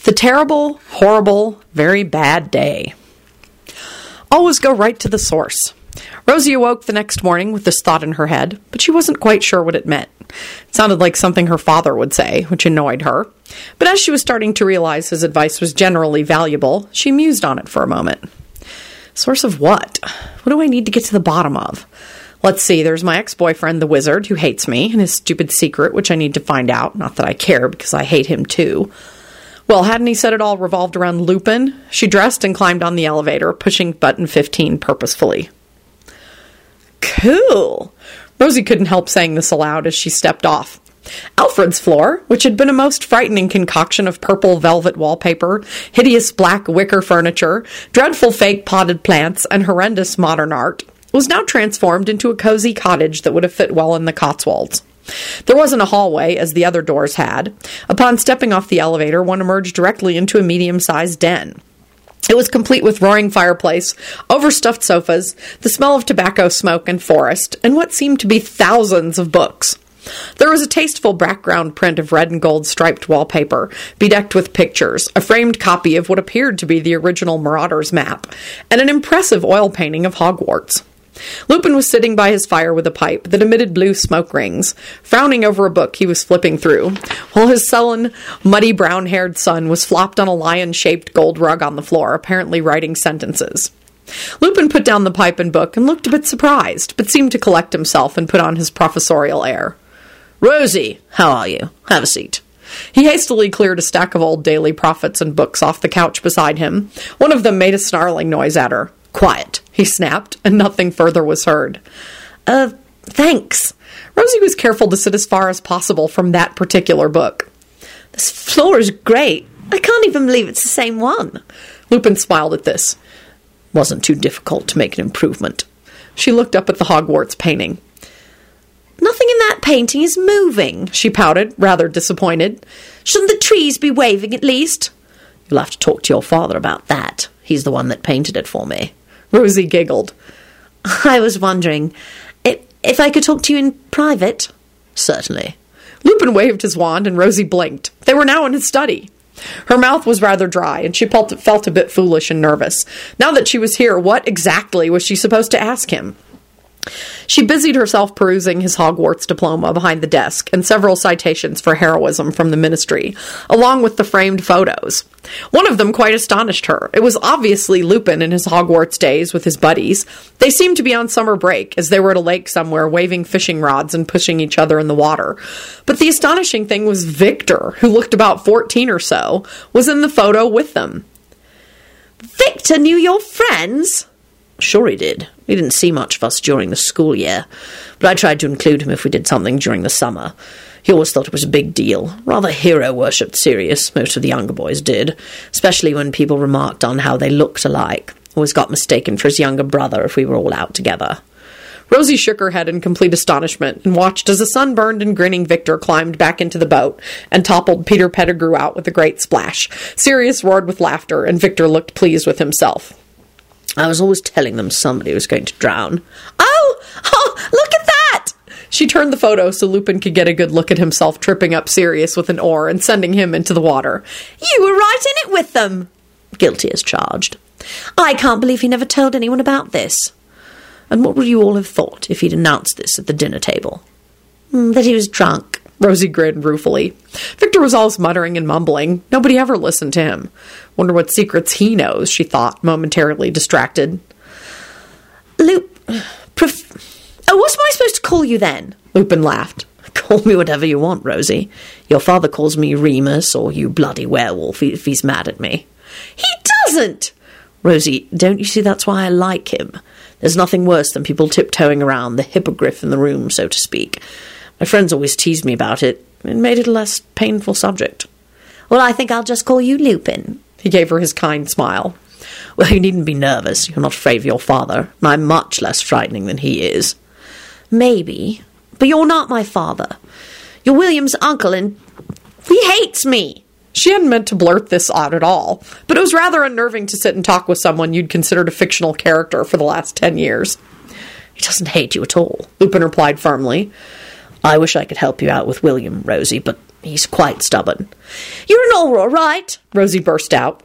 The terrible, horrible, very bad day. Always go right to the source. Rosie awoke the next morning with this thought in her head, but she wasn't quite sure what it meant. It sounded like something her father would say, which annoyed her. But as she was starting to realize his advice was generally valuable, she mused on it for a moment. Source of what? What do I need to get to the bottom of? Let's see, there's my ex-boyfriend, the wizard, who hates me, and his stupid secret, which I need to find out. Not that I care, because I hate him too. Well, hadn't he said it all revolved around Lupin? She dressed and climbed on the elevator, pushing button 15 purposefully. Cool! Rosie couldn't help saying this aloud as she stepped off. Alfred's floor, which had been a most frightening concoction of purple velvet wallpaper, hideous black wicker furniture, dreadful fake potted plants, and horrendous modern art, was now transformed into a cozy cottage that would have fit well in the Cotswolds. There wasn't a hallway, as the other doors had. Upon stepping off the elevator, one emerged directly into a medium-sized den. It was complete with roaring fireplace, overstuffed sofas, the smell of tobacco smoke and forest, and what seemed to be thousands of books. There was a tasteful background print of red and gold striped wallpaper, bedecked with pictures, a framed copy of what appeared to be the original Marauders map, and an impressive oil painting of Hogwarts. Lupin was sitting by his fire with a pipe that emitted blue smoke rings, frowning over a book he was flipping through, while his sullen, muddy brown-haired son was flopped on a lion-shaped gold rug on the floor, apparently writing sentences. Lupin put down the pipe and book and looked a bit surprised, but seemed to collect himself and put on his professorial air. "Rosie, how are you? Have a seat." He hastily cleared a stack of old daily prophets and books off the couch beside him. One of them made a snarling noise at her. "Quiet," he snapped, and nothing further was heard. Thanks." Rosie was careful to sit as far as possible from that particular book. "This floor is great. I can't even believe it's the same one." Lupin smiled at this. "Wasn't too difficult to make an improvement." She looked up at the Hogwarts painting. "Nothing in that painting is moving," she pouted, rather disappointed. "Shouldn't the trees be waving at least?" "You'll have to talk to your father about that. He's the one that painted it for me." Rosie giggled. "I was wondering, if I could talk to you in private?" "Certainly." Lupin waved his wand, and Rosie blinked. They were now in his study. Her mouth was rather dry, and she felt a bit foolish and nervous. Now that she was here, what exactly was she supposed to ask him? She busied herself perusing his Hogwarts diploma behind the desk and several citations for heroism from the Ministry, along with the framed photos. One of them quite astonished her. It was obviously Lupin in his Hogwarts days with his buddies. They seemed to be on summer break, as they were at a lake somewhere waving fishing rods and pushing each other in the water. But the astonishing thing was Victor, who looked about 14 or so, was in the photo with them. "Victor knew your friends?" "Sure he did. He didn't see much of us during the school year, but I tried to include him if we did something during the summer. He always thought it was a big deal. Rather hero-worshipped Sirius, most of the younger boys did, especially when people remarked on how they looked alike. Always got mistaken for his younger brother if we were all out together." Rosie shook her head in complete astonishment and watched as a sunburned and grinning Victor climbed back into the boat and toppled Peter Pettigrew out with a great splash. Sirius roared with laughter, and Victor looked pleased with himself. "I was always telling them somebody was going to drown." Oh, look at that!" She turned the photo so Lupin could get a good look at himself tripping up Sirius with an oar and sending him into the water. "You were right in it with them." "Guilty as charged." "I can't believe he never told anyone about this." "And what would you all have thought if he'd announced this at the dinner table?" "That he was drunk." Rosie grinned ruefully. Victor was always muttering and mumbling. Nobody ever listened to him. Wonder what secrets he knows, she thought, momentarily distracted. What am I supposed to call you then?" Lupin laughed. "Call me whatever you want, Rosie. Your father calls me Remus, or you bloody werewolf, if he's mad at me." "He doesn't!" "Rosie, don't you see that's why I like him? There's nothing worse than people tiptoeing around, the hippogriff in the room, so to speak. My friends always teased me about it. It made it a less painful subject." "Well, I think I'll just call you Lupin." He gave her his kind smile. "Well, you needn't be nervous. You're not afraid of your father, and I'm much less frightening than he is." "Maybe, but you're not my father. You're William's uncle, and he hates me." She hadn't meant to blurt this out at all, but it was rather unnerving to sit and talk with someone you'd considered a fictional character for the last 10 years. "He doesn't hate you at all," Lupin replied firmly. "I wish I could help you out with William, Rosie, but He's quite stubborn. You're an Auror, right? Rosie burst out.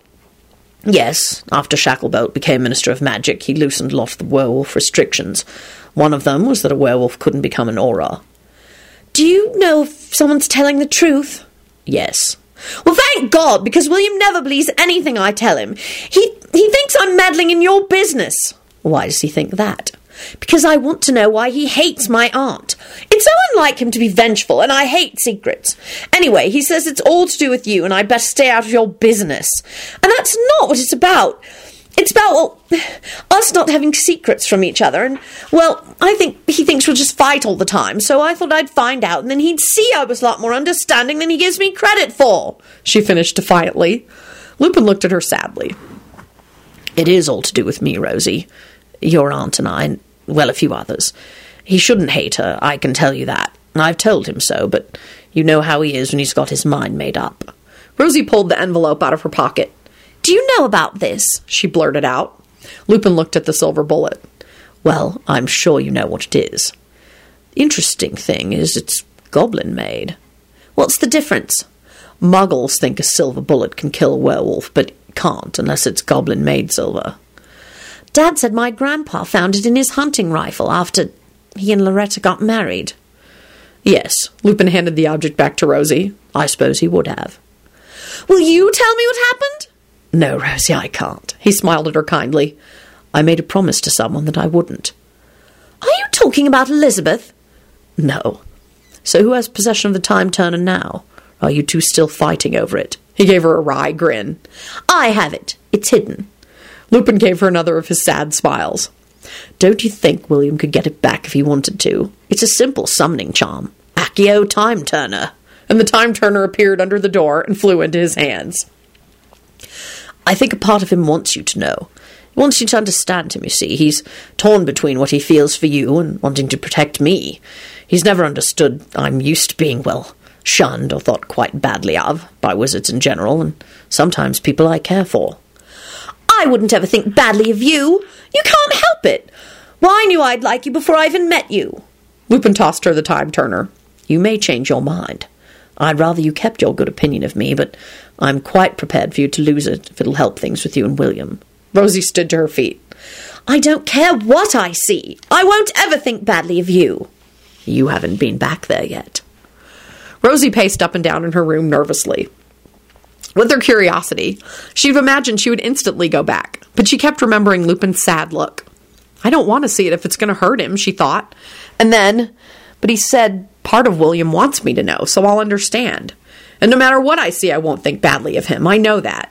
Yes, after Shacklebolt became Minister of Magic, he loosened a lot of the werewolf restrictions. One of them was that a werewolf couldn't become an Auror. Do you know if someone's telling the truth? Yes. Well, thank God, because William never believes anything I tell him. He thinks I'm meddling in your business. Why does he think that? Because I want to know why he hates my aunt. It's so unlike him to be vengeful, and I hate secrets. Anyway, he says it's all to do with you, and I best stay out of your business. And that's not what it's about. It's about, well, us not having secrets from each other, and, well, I think he thinks we'll just fight all the time, so I thought I'd find out, and then he'd see I was a lot more understanding than he gives me credit for, she finished defiantly. Lupin looked at her sadly. It is all to do with me, Rosie. Your aunt and I, and, well, a few others. He shouldn't hate her, I can tell you that. I've told him so, but you know how he is when he's got his mind made up. Rosie pulled the envelope out of her pocket. Do you know about this? She blurted out. Lupin looked at the silver bullet. Well, I'm sure you know what it is. The interesting thing is it's goblin-made. What's the difference? Muggles think a silver bullet can kill a werewolf, but can't unless it's goblin-made silver. Dad said my grandpa found it in his hunting rifle after he and Loretta got married. Yes, Lupin handed the object back to Rosie. I suppose he would have. Will you tell me what happened? No, Rosie, I can't. He smiled at her kindly. I made a promise to someone that I wouldn't. Are you talking about Elizabeth? No. So who has possession of the Time Turner now? Are you two still fighting over it? He gave her a wry grin. I have it. It's hidden. Lupin gave her another of his sad smiles. Don't you think William could get it back if he wanted to? It's a simple summoning charm. Accio Time Turner. And the Time Turner appeared under the door and flew into his hands. I think a part of him wants you to know. He wants you to understand him, you see. He's torn between what he feels for you and wanting to protect me. He's never understood I'm used to being, well, shunned or thought quite badly of by wizards in general, and sometimes people I care for. I wouldn't ever think badly of you. You can't help it. Well, I knew I'd like you before I even met you. Lupin tossed her the Time Turner. You may change your mind. I'd rather you kept your good opinion of me, but I'm quite prepared for you to lose it if it'll help things with you and William. Rosie stood to her feet. I don't care what I see. I won't ever think badly of you. You haven't been back there yet. Rosie paced up and down in her room nervously. With her curiosity, she'd imagined she would instantly go back, but she kept remembering Lupin's sad look. I don't want to see it if it's going to hurt him, she thought. And then, but he said, part of William wants me to know, so I'll understand. And no matter what I see, I won't think badly of him. I know that.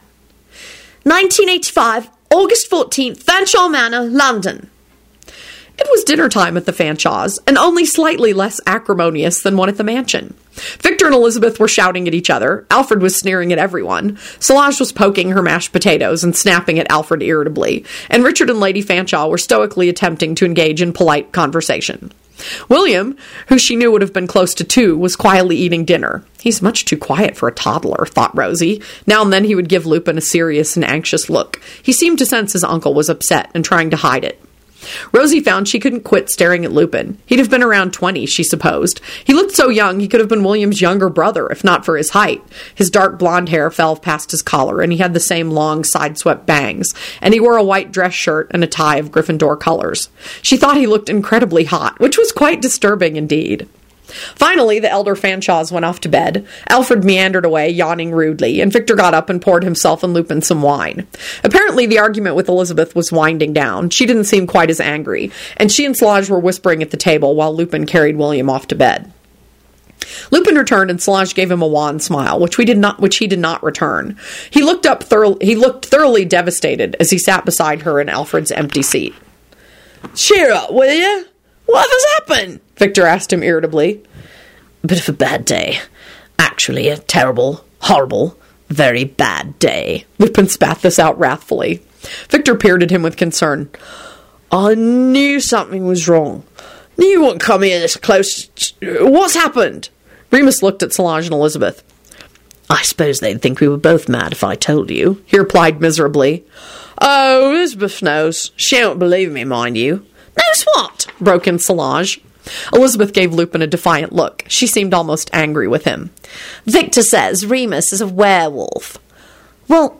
1985, August 14th, Fanshawe Manor, London. It was dinner time at the Fanshaws, and only slightly less acrimonious than one at the mansion. Victor and Elizabeth were shouting at each other. Alfred was sneering at everyone. Solange was poking her mashed potatoes and snapping at Alfred irritably. And Richard and Lady Fanshawe were stoically attempting to engage in polite conversation. William, who she knew would have been close to 2, was quietly eating dinner. He's much too quiet for a toddler, thought Rosie. Now and then he would give Lupin a serious and anxious look. He seemed to sense his uncle was upset and trying to hide it. Rosie found she couldn't quit staring at Lupin. He'd have been around 20, she supposed. He looked so young he could have been William's younger brother, if not for his height. His dark blonde hair fell past his collar, and he had the same long, side-swept bangs, and he wore a white dress shirt and a tie of Gryffindor colors. She thought he looked incredibly hot, which was quite disturbing indeed. Finally, the elder Fanshaws went off to bed. Alfred meandered away, yawning rudely, and Victor got up and poured himself and Lupin some wine. Apparently, the argument with Elizabeth was winding down. She didn't seem quite as angry, and she and Solange were whispering at the table while Lupin carried William off to bed. Lupin returned, and Solange gave him a wan smile, which he did not return. He looked thoroughly devastated as he sat beside her in Alfred's empty seat. Cheer up, will you? What has happened? Victor asked him irritably. A bit of a bad day. Actually, a terrible, horrible, very bad day. Lupin spat this out wrathfully. Victor peered at him with concern. I knew something was wrong. Knew you wouldn't come here this close. What's happened? Remus looked at Solange and Elizabeth. I suppose they'd think we were both mad if I told you, he replied miserably. Oh, Elizabeth knows. She won't believe me, mind you. Knows what? Broke in Solange. Elizabeth gave Lupin a defiant look. She seemed almost angry with him. Victor says Remus is a werewolf. Well,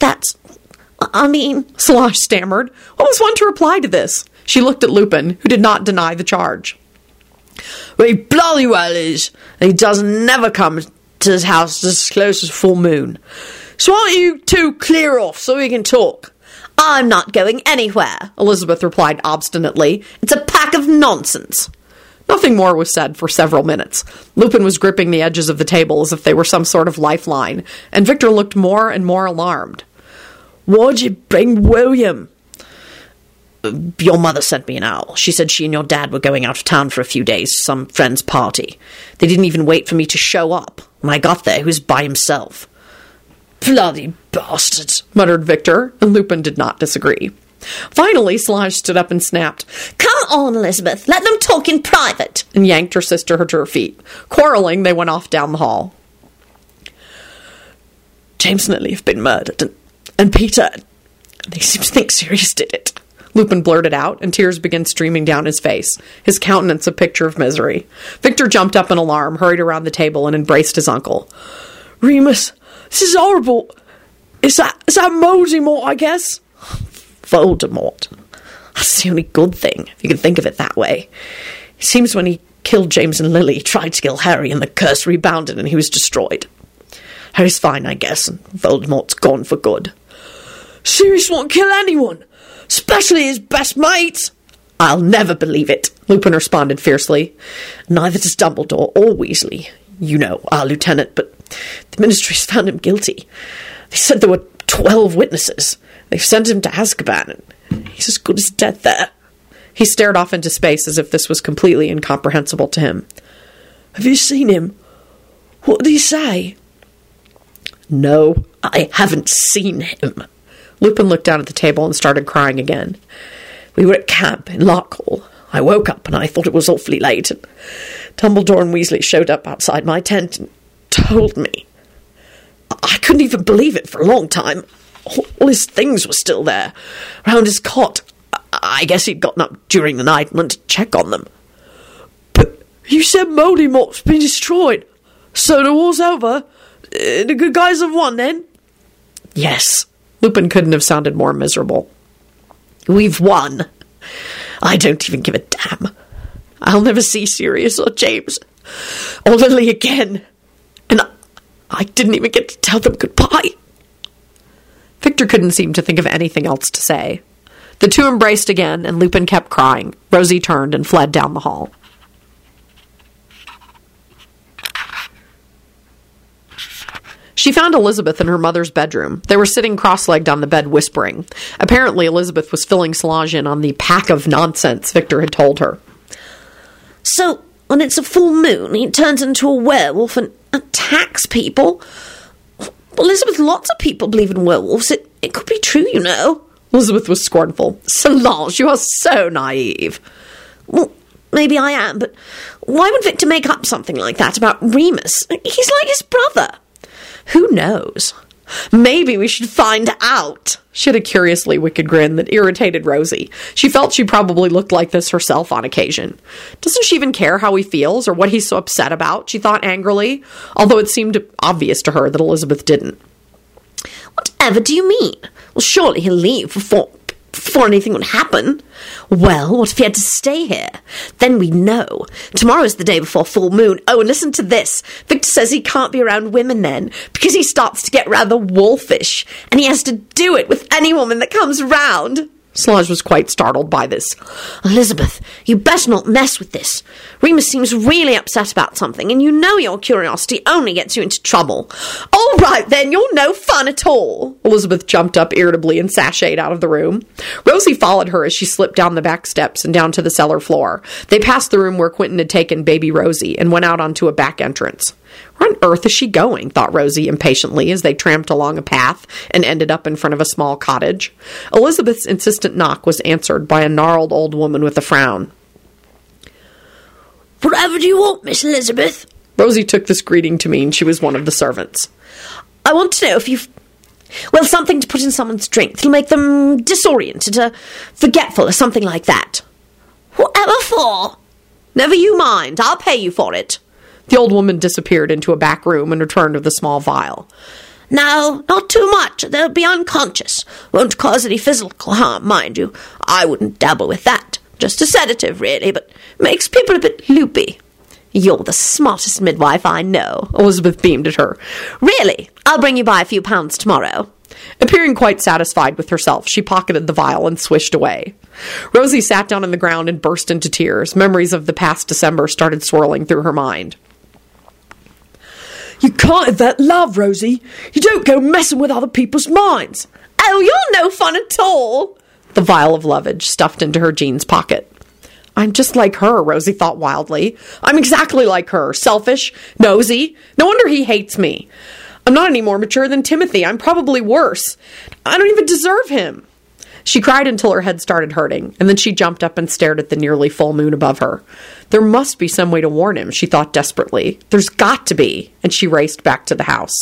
Solange stammered. What was one to reply to this? She looked at Lupin, who did not deny the charge. Well, he bloody well is. He does never come to his house as close as full moon. So aren't you two clear off so we can talk? I'm not going anywhere, Elizabeth replied obstinately. It's a pack of nonsense. Nothing more was said for several minutes. Lupin was gripping the edges of the table as if they were some sort of lifeline, and Victor looked more and more alarmed. Why'd you bring William? Your mother sent me an owl. She said she and your dad were going out of town for a few days, some friend's party. They didn't even wait for me to show up. When I got there, he was by himself. Bloody bastards, muttered Victor, and Lupin did not disagree. Finally, Solange stood up and snapped, Come on, Elizabeth, let them talk in private, and yanked her sister to her feet. Quarreling, they went off down the hall. James and Lily have been murdered, and Peter, they seem to think Sirius did it. Lupin blurted out, and tears began streaming down his face, his countenance a picture of misery. Victor jumped up in alarm, hurried around the table, and embraced his uncle. Remus, this is horrible. Is that Voldemort, I guess? Voldemort. That's the only good thing, if you can think of it that way. It seems when he killed James and Lily, he tried to kill Harry, and the curse rebounded, and he was destroyed. Harry's fine, I guess, and Voldemort's gone for good. Sirius won't kill anyone, especially his best mates. I'll never believe it, Lupin responded fiercely. Neither does Dumbledore or Weasley. You know, our lieutenant, but the Ministry's found him guilty. They said there were 12 witnesses. They've sent him to Azkaban, and he's as good as dead there. He stared off into space as if this was completely incomprehensible to him. Have you seen him? What did he say? No, I haven't seen him. Lupin looked down at the table and started crying again. We were at camp in Larkhall. I woke up and I thought it was awfully late, and Dumbledore and Weasley showed up outside my tent and told me. I couldn't even believe it for a long time. All his things were still there, around his cot. I guess he'd gotten up during the night and went to check on them. But you said Voldemort's been destroyed, so the war's over? The good guys have won, then? Yes. Lupin couldn't have sounded more miserable. We've won. I don't even give a damn. I'll never see Sirius or James or Lily again. And I didn't even get to tell them goodbye. Victor couldn't seem to think of anything else to say. The two embraced again, and Lupin kept crying. Rosie turned and fled down the hall. She found Elizabeth in her mother's bedroom. They were sitting cross-legged on the bed whispering. Apparently, Elizabeth was filling Solange in on the pack of nonsense Victor had told her. So, when it's a full moon, he turns into a werewolf and attacks people? Elizabeth, lots of people believe in werewolves. It could be true, you know. Elizabeth was scornful. Solange, you are so naive. Well, maybe I am, but why would Victor make up something like that about Remus? He's like his brother. Who knows? Maybe we should find out. She had a curiously wicked grin that irritated Rosie. She felt she probably looked like this herself on occasion. Doesn't she even care how he feels or what he's so upset about, she thought angrily, although it seemed obvious to her that Elizabeth didn't. Whatever do you mean? Well, surely he'll leave before anything would happen. Well, what if he had to stay here? Then we'd know. Tomorrow's the day before full moon. Oh, and listen to this. Victor says he can't be around women then, because he starts to get rather wolfish, and he has to do it with any woman that comes round. Solange was quite startled by this. Elizabeth, you best not mess with this. Remus seems really upset about something, and you know your curiosity only gets you into trouble. All right, then, you're no fun at all. Elizabeth jumped up irritably and sashayed out of the room. Rosie followed her as she slipped down the back steps and down to the cellar floor. They passed the room where Quentin had taken baby Rosie and went out onto a back entrance. Where on earth is she going? Thought Rosie impatiently as they tramped along a path and ended up in front of a small cottage. Elizabeth's insistent knock was answered by a gnarled old woman with a frown. Whatever do you want, Miss Elizabeth? Rosie took this greeting to mean she was one of the servants. I want to know if you've... Well, something to put in someone's drink that'll make them disoriented or forgetful or something like that. Whatever for? Never you mind, I'll pay you for it. The old woman disappeared into a back room and returned with a small vial. No, not too much. They'll be unconscious. Won't cause any physical harm, mind you. I wouldn't dabble with that. Just a sedative, really, but makes people a bit loopy. You're the smartest midwife I know. Elizabeth beamed at her. Really? I'll bring you by a few pounds tomorrow. Appearing quite satisfied with herself, she pocketed the vial and swished away. Rosie sat down on the ground and burst into tears. Memories of the past December started swirling through her mind. You can't have that love, Rosie. You don't go messing with other people's minds. Oh, you're no fun at all. The vial of lovage stuffed into her jeans pocket. I'm just like her, Rosie thought wildly. I'm exactly like her. Selfish, nosy. No wonder he hates me. I'm not any more mature than Timothy. I'm probably worse. I don't even deserve him. She cried until her head started hurting, and then she jumped up and stared at the nearly full moon above her. There must be some way to warn him, she thought desperately. There's got to be, and she raced back to the house.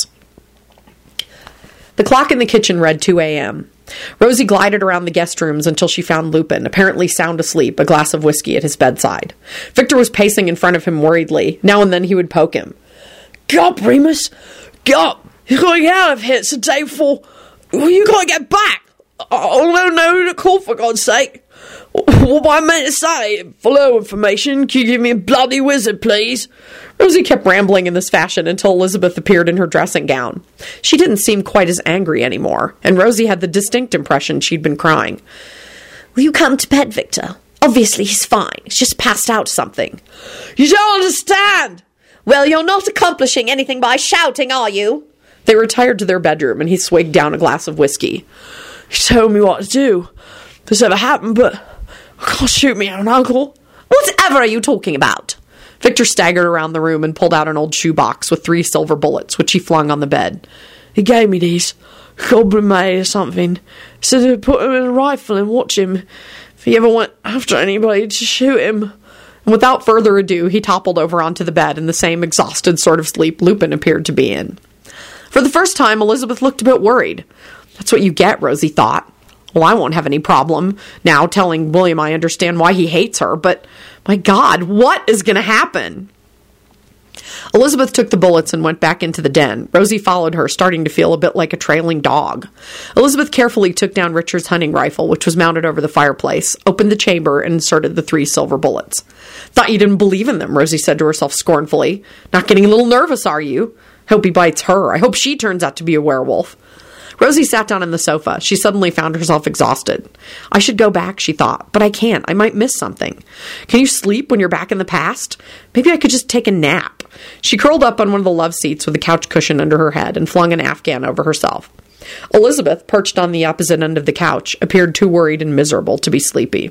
The clock in the kitchen read 2 a.m. Rosie glided around the guest rooms until she found Lupin, apparently sound asleep, a glass of whiskey at his bedside. Victor was pacing in front of him worriedly. Now and then he would poke him. Get up, Remus. Get up. You've got to get out of here. It's the day before. You got to get back. I don't know who to call, for God's sake. What I meant to say, for low information, can you give me a bloody wizard, please? Rosie kept rambling in this fashion until Elizabeth appeared in her dressing gown. She didn't seem quite as angry anymore, and Rosie had the distinct impression she'd been crying. Will you come to bed, Victor? Obviously he's fine. He's just passed out something. You don't understand! Well, you're not accomplishing anything by shouting, are you? They retired to their bedroom, and he swigged down a glass of whiskey. You told me what to do. This ever happened, but can't shoot me out, Uncle. Whatever are you talking about? Victor staggered around the room and pulled out an old shoebox with 3 silver bullets, which he flung on the bed. He gave me these. Goblin made or something. Said to put him in a rifle and watch him. If he ever went after anybody, to shoot him. And without further ado, he toppled over onto the bed in the same exhausted sort of sleep Lupin appeared to be in. For the first time, Elizabeth looked a bit worried. That's what you get, Rosie thought. Well, I won't have any problem now telling William I understand why he hates her, but my God, what is going to happen? Elizabeth took the bullets and went back into the den. Rosie followed her, starting to feel a bit like a trailing dog. Elizabeth carefully took down Richard's hunting rifle, which was mounted over the fireplace, opened the chamber, and inserted the 3 silver bullets. Thought you didn't believe in them, Rosie said to herself scornfully. Not getting a little nervous, are you? Hope he bites her. I hope she turns out to be a werewolf. Rosie sat down on the sofa. She suddenly found herself exhausted. I should go back, she thought, but I can't. I might miss something. Can you sleep when you're back in the past? Maybe I could just take a nap. She curled up on one of the love seats with a couch cushion under her head and flung an Afghan over herself. Elizabeth, perched on the opposite end of the couch, appeared too worried and miserable to be sleepy.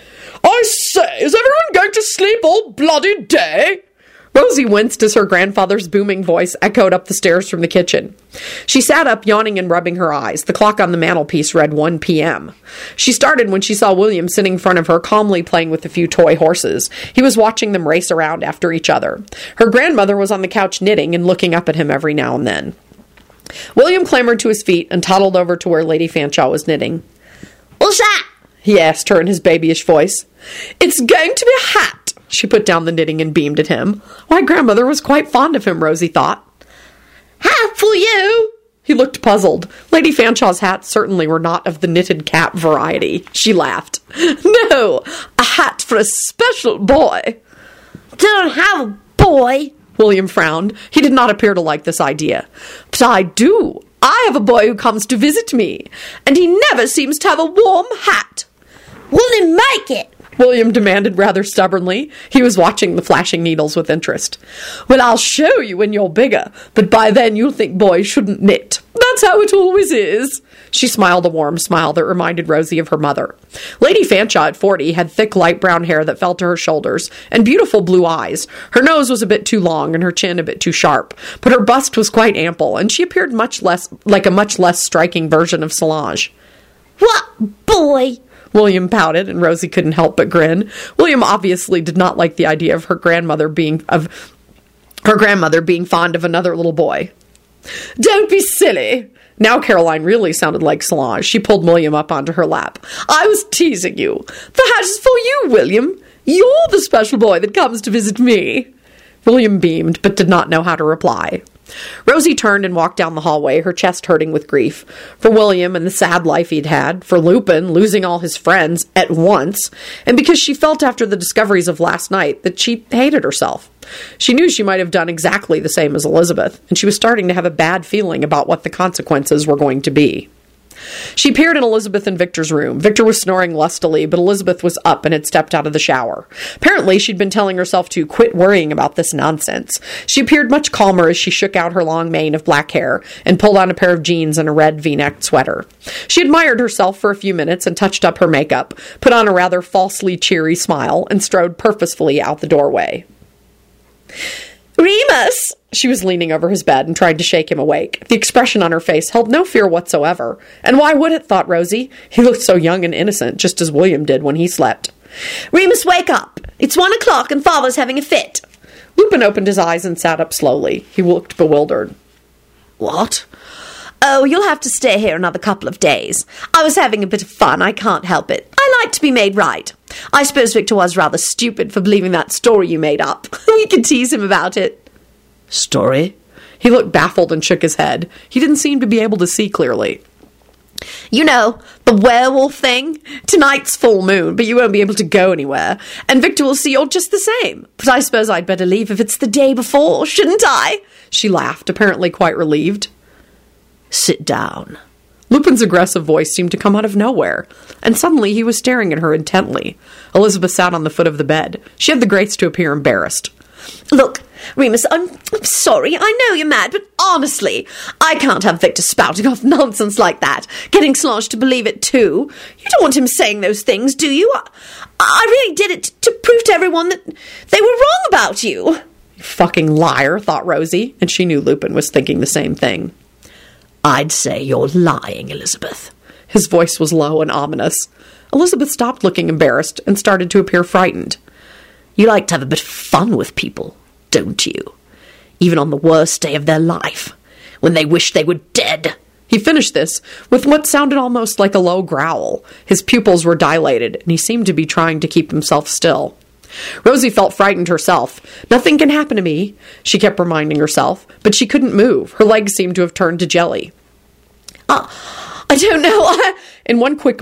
I say, is everyone going to sleep all bloody day? Rosie winced as her grandfather's booming voice echoed up the stairs from the kitchen. She sat up, yawning and rubbing her eyes. The clock on the mantelpiece read 1 p.m. She started when she saw William sitting in front of her, calmly playing with a few toy horses. He was watching them race around after each other. Her grandmother was on the couch knitting and looking up at him every now and then. William clambered to his feet and toddled over to where Lady Fanshawe was knitting. What's that? He asked her in his babyish voice. It's going to be a hat. She put down the knitting and beamed at him. Why, grandmother was quite fond of him, Rosie thought. Hat for you? He looked puzzled. Lady Fanshawe's hats certainly were not of the knitted cap variety. She laughed. No, a hat for a special boy. Don't have a boy. William frowned. He did not appear to like this idea. But I do. I have a boy who comes to visit me, and he never seems to have a warm hat. Will he make it? William demanded rather stubbornly. He was watching the flashing needles with interest. Well, I'll show you when you're bigger, but by then you'll think boys shouldn't knit. That's how it always is. She smiled a warm smile that reminded Rosie of her mother. Lady Fanshawe, at 40, had thick light brown hair that fell to her shoulders and beautiful blue eyes. Her nose was a bit too long and her chin a bit too sharp, but her bust was quite ample, and she appeared much less like a much less striking version of Solange. What boy? William pouted, and Rosie couldn't help but grin. William obviously did not like the idea of her grandmother being fond of another little boy. Don't be silly. Now Caroline really sounded like Solange. She pulled William up onto her lap. I was teasing you. The hat is for you, William. You're the special boy that comes to visit me." William beamed, but did not know how to reply. Rosie turned and walked down the hallway, her chest hurting with grief. For William and the sad life he'd had, for Lupin losing all his friends at once, and because she felt after the discoveries of last night that she hated herself. She knew she might have done exactly the same as Elizabeth, and she was starting to have a bad feeling about what the consequences were going to be. She peered in Elizabeth and Victor's room. Victor was snoring lustily, but Elizabeth was up and had stepped out of the shower. Apparently, she'd been telling herself to quit worrying about this nonsense. She appeared much calmer as she shook out her long mane of black hair and pulled on a pair of jeans and a red V-necked sweater. She admired herself for a few minutes and touched up her makeup, put on a rather falsely cheery smile, and strode purposefully out the doorway. "Remus!" She was leaning over his bed and tried to shake him awake. The expression on her face held no fear whatsoever. And why would it, thought Rosie? He looked so young and innocent, just as William did when he slept. "Remus, wake up! It's 1 o'clock and Father's having a fit." Lupin opened his eyes and sat up slowly. He looked bewildered. "What?" "Oh, you'll have to stay here another couple of days. I was having a bit of fun, I can't help it. I like to be made right. I suppose Victor was rather stupid for believing that story you made up. We could tease him about it." "Story?" He looked baffled and shook his head. He didn't seem to be able to see clearly. "You know, the werewolf thing? Tonight's full moon, but you won't be able to go anywhere. And Victor will see you're just the same. But I suppose I'd better leave if it's the day before, shouldn't I?" She laughed, apparently quite relieved. "Sit down." Lupin's aggressive voice seemed to come out of nowhere, and suddenly he was staring at her intently. Elizabeth sat on the foot of the bed. She had the grace to appear embarrassed. "Look, Remus, I'm sorry. I know you're mad, but honestly, I can't have Victor spouting off nonsense like that, getting Solange to believe it too. You don't want him saying those things, do you? I really did it to prove to everyone that they were wrong about you." "You fucking liar," thought Rosie, and she knew Lupin was thinking the same thing. "I'd say you're lying, Elizabeth." His voice was low and ominous. Elizabeth stopped looking embarrassed and started to appear frightened. "You like to have a bit of fun with people, don't you? Even on the worst day of their life, when they wish they were dead." He finished this with what sounded almost like a low growl. His pupils were dilated, and he seemed to be trying to keep himself still. Rosie felt frightened herself. "Nothing can happen to me," she kept reminding herself, but she couldn't move. Her legs seemed to have turned to jelly. I don't know. In one quick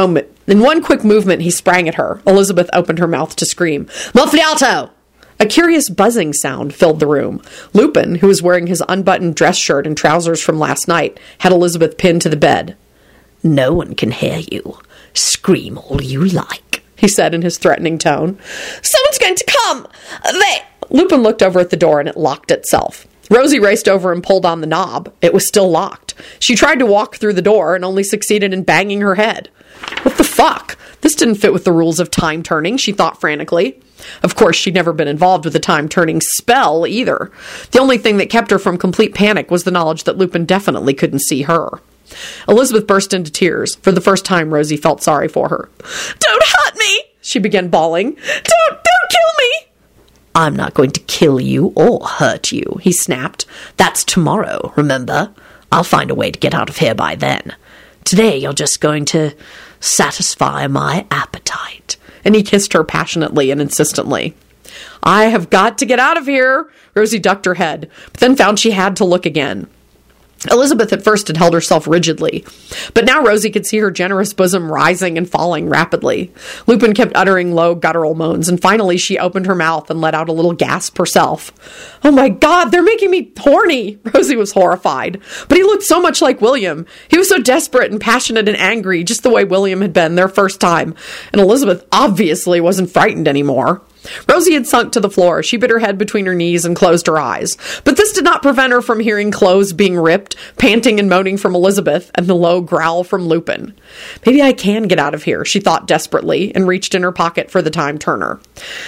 movement, he sprang at her. Elizabeth opened her mouth to scream. "Muffliato!" A curious buzzing sound filled the room. Lupin, who was wearing his unbuttoned dress shirt and trousers from last night, had Elizabeth pinned to the bed. "No one can hear you. Scream all you like," he said in his threatening tone. "Someone's going to come! Lupin looked over at the door and it locked itself. Rosie raced over and pulled on the knob. It was still locked. She tried to walk through the door and only succeeded in banging her head. What the fuck? This didn't fit with the rules of time turning, she thought frantically. Of course, she'd never been involved with a time-turning spell, either. The only thing that kept her from complete panic was the knowledge that Lupin definitely couldn't see her. Elizabeth burst into tears. For the first time, Rosie felt sorry for her. "Don't hurt me!" she began bawling. Don't kill me!" "I'm not going to kill you or hurt you," he snapped. "That's tomorrow, remember? I'll find a way to get out of here by then. Today you're just going to satisfy my appetite." And he kissed her passionately and insistently. "I have got to get out of here." Rosie ducked her head, but then found she had to look again. Elizabeth at first had held herself rigidly, but now Rosie could see her generous bosom rising and falling rapidly. Lupin kept uttering low guttural moans, and finally she opened her mouth and let out a little gasp herself. "Oh my God, they're making me horny!" Rosie was horrified. But he looked so much like William. He was so desperate and passionate and angry, just the way William had been their first time, and Elizabeth obviously wasn't frightened anymore. Rosie had sunk to the floor. She bit her head between her knees and closed her eyes. But this did not prevent her from hearing clothes being ripped, panting and moaning from Elizabeth, and the low growl from Lupin. "Maybe I can get out of here," she thought desperately, and reached in her pocket for the time turner.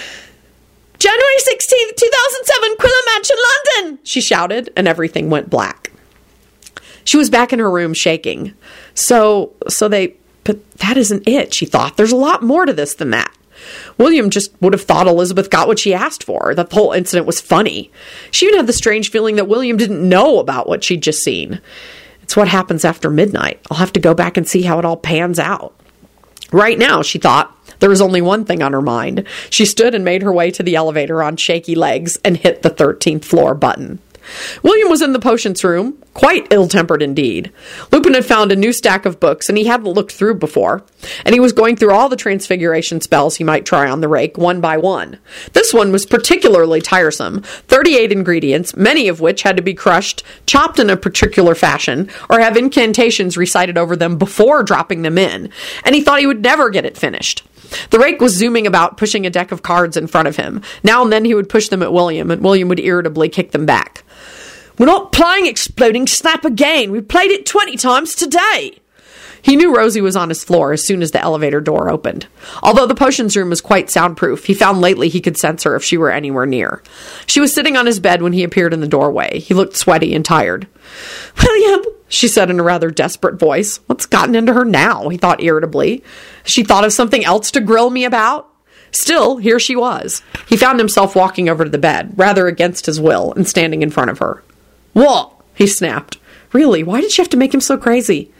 "January 16th, 2007, Quilla Mansion, London!" she shouted, and everything went black. She was back in her room, shaking. But that isn't it, she thought. There's a lot more to this than that. William just would have thought Elizabeth got what she asked for, that the whole incident was funny. She even had the strange feeling that William didn't know about what she'd just seen. It's what happens after midnight. I'll have to go back and see how it all pans out. Right now, she thought, There was only one thing on her mind. She stood and made her way to the elevator on shaky legs and hit the 13th floor button. William was in the potions room, quite ill-tempered indeed. Lupin had found a new stack of books, and he hadn't looked through before, and he was going through all the transfiguration spells he might try on the rake, one by one. This one was particularly tiresome. 38 ingredients, many of which had to be crushed, chopped in a particular fashion, or have incantations recited over them before dropping them in, and he thought he would never get it finished. The rake was zooming about, pushing a deck of cards in front of him. Now and then he would push them at William, and William would irritably kick them back. We're not playing Exploding Snap again. We played it 20 times today. He knew Rosie was on his floor as soon as the elevator door opened. Although the potions room was quite soundproof, he found lately he could sense her if she were anywhere near. She was sitting on his bed when he appeared in the doorway. He looked sweaty and tired. William, she said in a rather desperate voice. What's gotten into her now? He thought irritably. She thought of something else to grill me about? Still, here she was. He found himself walking over to the bed, rather against his will, and standing in front of her. What? He snapped. Really, why did she have to make him so crazy?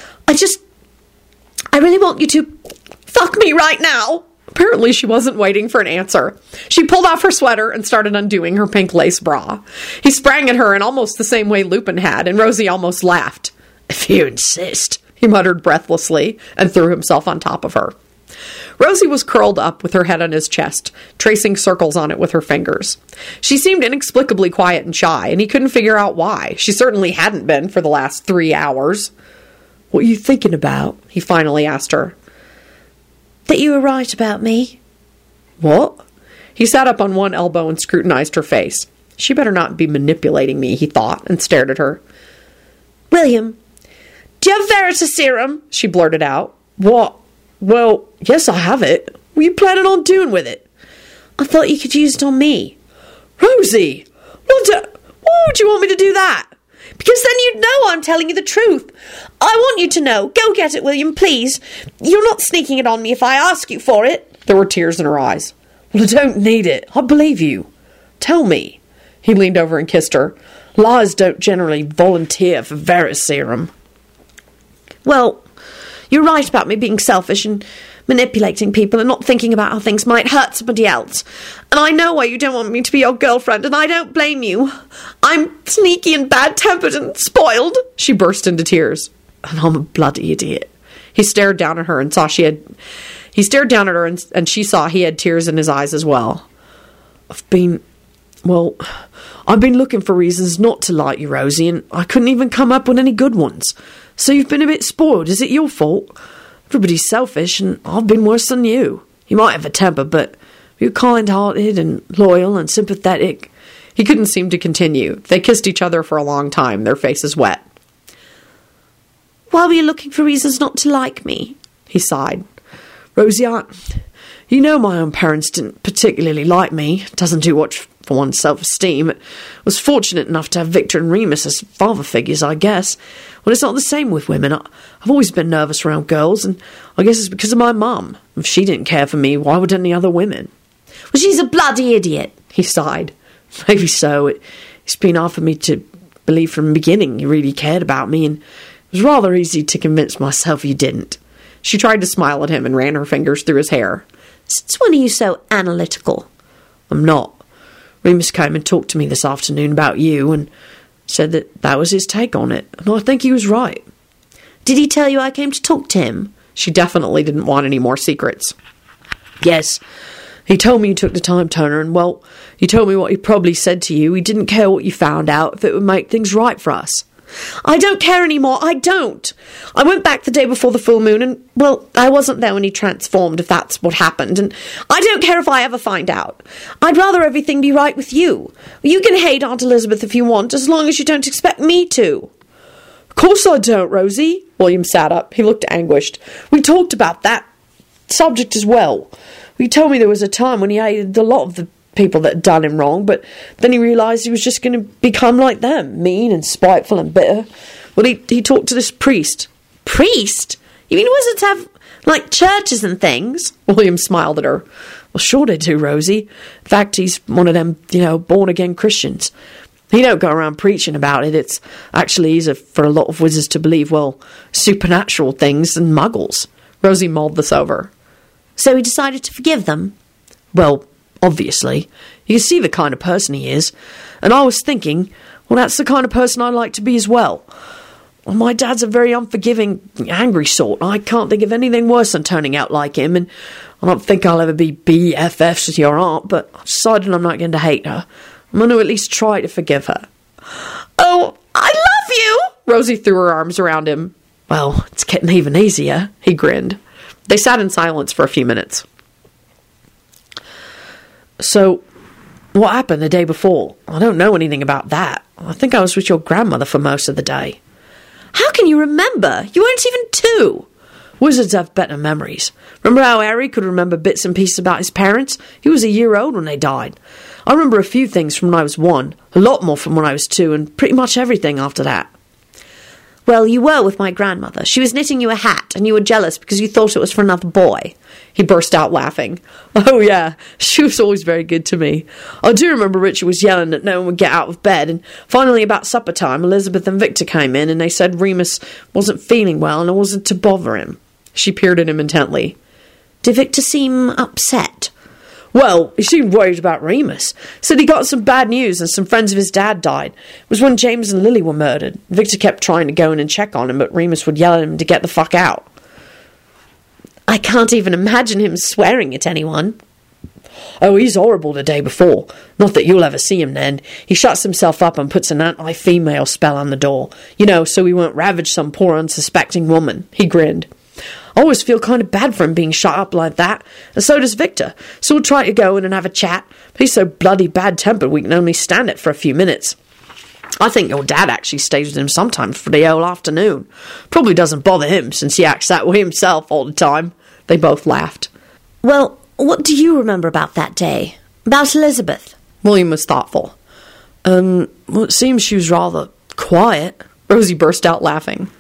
I really want you to fuck me right now. Apparently she wasn't waiting for an answer. She pulled off her sweater and started undoing her pink lace bra. He sprang at her in almost the same way Lupin had, and Rosie almost laughed. If you insist, he muttered breathlessly, and threw himself on top of her. Rosie was curled up with her head on his chest, tracing circles on it with her fingers. She seemed inexplicably quiet and shy, and he couldn't figure out why. She certainly hadn't been for the last 3 hours. What are you thinking about? He finally asked her. That you were right about me. What? He sat up on one elbow and scrutinized her face. She better not be manipulating me, he thought, and stared at her. William, do you have Veritaserum? She blurted out. What? Well, yes, I have it. What are you planning on doing with it? I thought you could use it on me. Rosie! Why would you want me to do that? Because then you'd know I'm telling you the truth. I want you to know. Go get it, William, please. You're not sneaking it on me if I ask you for it. There were tears in her eyes. Well, I don't need it. I believe you. Tell me. He leaned over and kissed her. Liars don't generally volunteer for Veritaserum. Well, you're right about me being selfish and manipulating people and not thinking about how things might hurt somebody else. And I know why you don't want me to be your girlfriend, and I don't blame you. I'm sneaky and bad-tempered and spoiled. She burst into tears. And I'm a bloody idiot. He stared down at her and saw she had... He stared down at her and she saw he had tears in his eyes as well. I've been looking for reasons not to like you, Rosie, and I couldn't even come up with any good ones. So you've been a bit spoiled. Is it your fault? Everybody's selfish, and I've been worse than you. You might have a temper, but you're kind-hearted and loyal and sympathetic. He couldn't seem to continue. They kissed each other for a long time, their faces wet. Why were you looking for reasons not to like me? He sighed. Rosie, you know my own parents didn't particularly like me. It doesn't do much for one's self-esteem. I was fortunate enough to have Victor and Remus as father figures, I guess. Well, it's not the same with women. I've always been nervous around girls, and I guess it's because of my mum. If she didn't care for me, why would any other women? Well, she's a bloody idiot. He sighed. Maybe so. It's been hard for me to believe from the beginning you really cared about me, and it was rather easy to convince myself you didn't. She tried to smile at him and ran her fingers through his hair. Since when are you so analytical? I'm not. Remus came and talked to me this afternoon about you and said that was his take on it, and I think he was right. Did he tell you I came to talk to him? She definitely didn't want any more secrets. Yes. He told me you took the time, Turner, and, well, he told me what he probably said to you. He didn't care what you found out if it would make things right for us. I don't care anymore. I don't. I went back the day before the full moon and, well, I wasn't there when he transformed, if that's what happened, and I don't care if I ever find out. I'd rather everything be right with you. You can hate Aunt Elizabeth if you want, as long as you don't expect me to. Of course I don't, Rosie. William sat up. He looked anguished. We talked about that subject as well. He told me there was a time when he hated a lot of the people that had done him wrong, but then he realised he was just going to become like them, mean and spiteful and bitter. Well, he talked to this priest. Priest? You mean wizards have, like, churches and things? William smiled at her. Well, sure they do, Rosie. In fact, he's one of them, born-again Christians. He don't go around preaching about it. It's actually easier for a lot of wizards to believe, well, supernatural things than muggles. Rosie mulled this over. So he decided to forgive them? Well, obviously. You can see the kind of person he is. And I was thinking, well, that's the kind of person I'd like to be as well. Well, my dad's a very unforgiving, angry sort. I can't think of anything worse than turning out like him, and I don't think I'll ever be BFFs with your aunt, but I've decided I'm not going to hate her. I'm going to at least try to forgive her. Oh, I love you! Rosie threw her arms around him. Well, it's getting even easier, he grinned. They sat in silence for a few minutes. So, what happened the day before? I don't know anything about that. I think I was with your grandmother for most of the day. How can you remember? You weren't even 2. Wizards have better memories. Remember how Harry could remember bits and pieces about his parents? He was a year old when they died. I remember a few things from when I was 1, a lot more from when I was 2, and pretty much everything after that. Well, you were with my grandmother. She was knitting you a hat, and you were jealous because you thought it was for another boy. He burst out laughing. Oh, yeah, she was always very good to me. I do remember Richard was yelling that no one would get out of bed, and finally about supper time, Elizabeth and Victor came in, and they said Remus wasn't feeling well, and it wasn't to bother him. She peered at him intently. Did Victor seem upset? Well, he seemed worried about Remus. Said he got some bad news and some friends of his dad died. It was when James and Lily were murdered. Victor kept trying to go in and check on him, but Remus would yell at him to get the fuck out. I can't even imagine him swearing at anyone. Oh, he's horrible the day before. Not that you'll ever see him then. He shuts himself up and puts an anti-female spell on the door. You know, so he won't ravage some poor unsuspecting woman. He grinned. I always feel kind of bad for him being shut up like that, and so does Victor, so we'll try to go in and have a chat. But he's so bloody bad-tempered we can only stand it for a few minutes. I think your dad actually stays with him sometimes for the whole afternoon. Probably doesn't bother him, since he acts that way himself all the time. They both laughed. Well, what do you remember about that day? About Elizabeth? William was thoughtful. Well, it seems she was rather quiet. Rosie burst out laughing.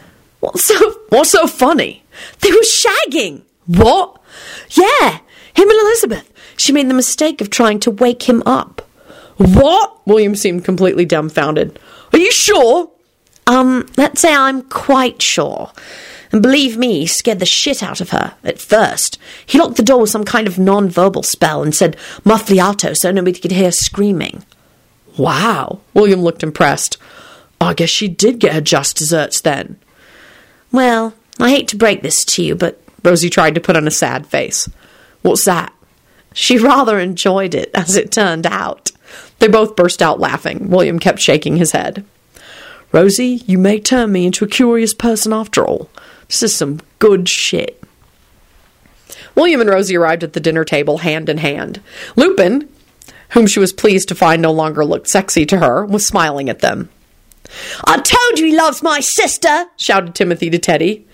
What's so funny? They were shagging. What? Yeah, him and Elizabeth. She made the mistake of trying to wake him up. What? William seemed completely dumbfounded. Are you sure? Let's say I'm quite sure. And believe me, he scared the shit out of her, at first. He locked the door with some kind of non-verbal spell and said muffliato so nobody could hear screaming. Wow. William looked impressed. I guess she did get her just desserts then. Well, I hate to break this to you, but... Rosie tried to put on a sad face. What's that? She rather enjoyed it, as it turned out. They both burst out laughing. William kept shaking his head. Rosie, you may turn me into a curious person after all. This is some good shit. William and Rosie arrived at the dinner table hand in hand. Lupin, whom she was pleased to find no longer looked sexy to her, was smiling at them. I told you he loves my sister, shouted Timothy to Teddy.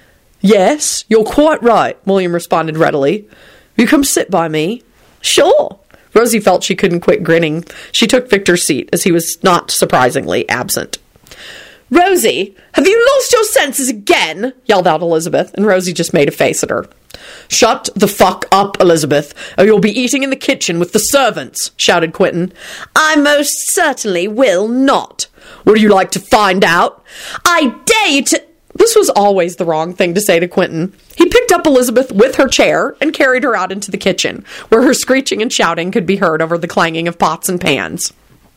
Yes, you're quite right, William responded readily. You come sit by me? Sure. Rosie felt she couldn't quit grinning. She took Victor's seat, as he was not surprisingly absent. Rosie, have you lost your senses again? Yelled out Elizabeth, and Rosie just made a face at her. Shut the fuck up, Elizabeth, or you'll be eating in the kitchen with the servants, shouted Quentin. I most certainly will not. Would you like to find out? I dare you to... This was always the wrong thing to say to Quentin. He picked up Elizabeth with her chair and carried her out into the kitchen, where her screeching and shouting could be heard over the clanging of pots and pans.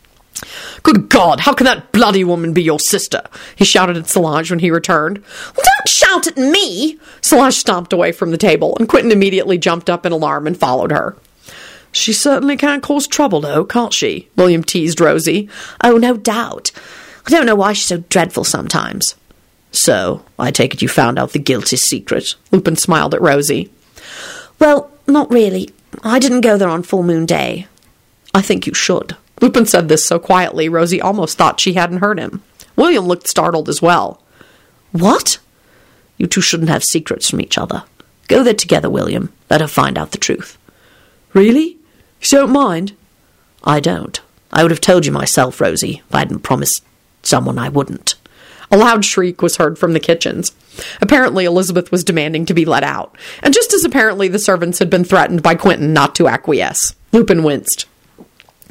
Good God, how can that bloody woman be your sister? He shouted at Solange when he returned. Well, don't shout at me! Solange stomped away from the table, and Quentin immediately jumped up in alarm and followed her. She certainly can cause trouble, though, can't she? William teased Rosie. Oh, no doubt. I don't know why she's so dreadful sometimes. So, I take it you found out the guilty secret. Lupin smiled at Rosie. Well, not really. I didn't go there on full moon day. I think you should. Lupin said this so quietly, Rosie almost thought she hadn't heard him. William looked startled as well. What? You two shouldn't have secrets from each other. Go there together, William. Let her find out the truth. Really? You don't mind? I don't. I would have told you myself, Rosie, if I hadn't promised someone I wouldn't. A loud shriek was heard from the kitchens. Apparently Elizabeth was demanding to be let out, and just as apparently the servants had been threatened by Quentin not to acquiesce. Lupin winced.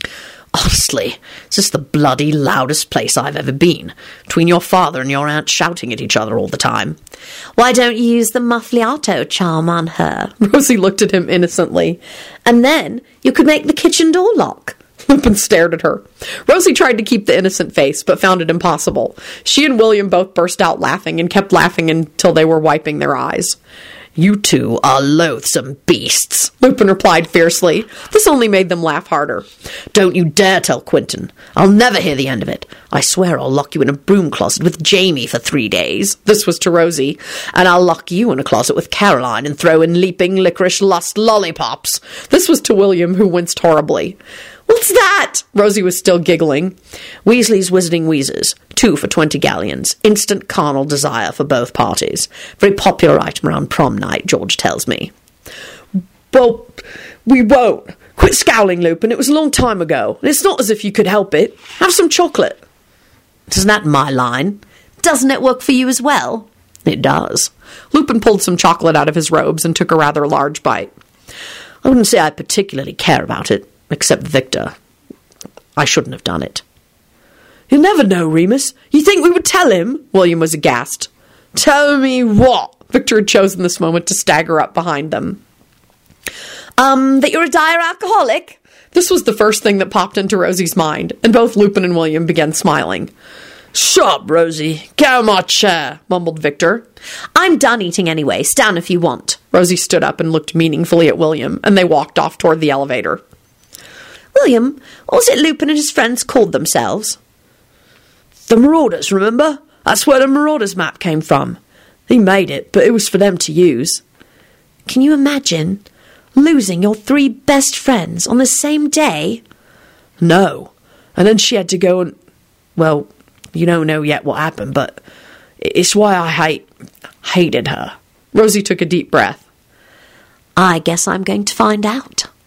Honestly, this is the bloody loudest place I've ever been, between your father and your aunt shouting at each other all the time. Why don't you use the muffliato charm on her? Rosie looked at him innocently. And then you could make the kitchen door lock. Lupin stared at her. Rosie tried to keep the innocent face, but found it impossible. She and William both burst out laughing and kept laughing until they were wiping their eyes. You two are loathsome beasts, Lupin replied fiercely. This only made them laugh harder. Don't you dare tell Quentin. I'll never hear the end of it. I swear I'll lock you in a broom closet with Jamie for 3 days. This was to Rosie. And I'll lock you in a closet with Caroline and throw in leaping licorice lust lollipops. This was to William, who winced horribly. What's that? Rosie was still giggling. Weasley's Wizarding Wheezers. 2 for 20 galleons. Instant carnal desire for both parties. Very popular item around prom night, George tells me. Well, we won't. Quit scowling, Lupin. It was a long time ago. And it's not as if you could help it. Have some chocolate. Isn't that my line? Doesn't it work for you as well? It does. Lupin pulled some chocolate out of his robes and took a rather large bite. I wouldn't say I particularly care about it. Except Victor. I shouldn't have done it. You never know, Remus. You think we would tell him? William was aghast. Tell me what? Victor had chosen this moment to stagger up behind them. That you're a dire alcoholic? This was the first thing that popped into Rosie's mind, and both Lupin and William began smiling. Shut up, Rosie. Get out of my chair, mumbled Victor. I'm done eating anyway. Stand if you want. Rosie stood up and looked meaningfully at William, and they walked off toward the elevator. William, what was it Lupin and his friends called themselves? The Marauders, remember? That's where the Marauders map came from. He made it, but it was for them to use. Can you imagine losing your 3 best friends on the same day? No. And then she had to go and... Well, you don't know yet what happened, but it's why I hated her. Rosie took a deep breath. I guess I'm going to find out.